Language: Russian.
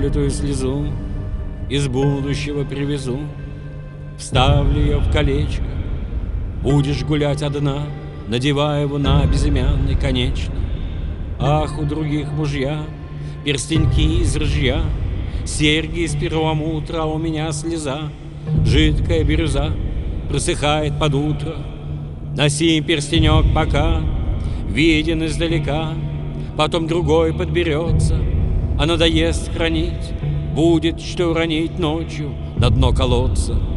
пролитую слезу из будущего привезу, вставлю ее в колечко. Будешь гулять одна, надевая его на безымянный, конечно. Ах, у других мужья перстеньки из ржья, серьги из перламутра, а у меня слеза. Жидкая бирюза просыхает под утро. Носи перстенек пока виден издалека, потом другой подберется, а надоест хранить, будет что уронить ночью на дно колодца.